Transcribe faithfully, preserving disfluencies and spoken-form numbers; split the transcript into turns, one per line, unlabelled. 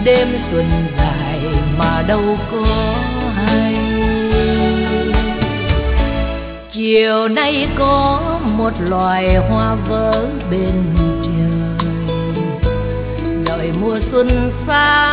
đêm xuân dài mà đâu có hay. Chiều nay có một loài hoa vỡ bên trời, đợi mùa xuân xa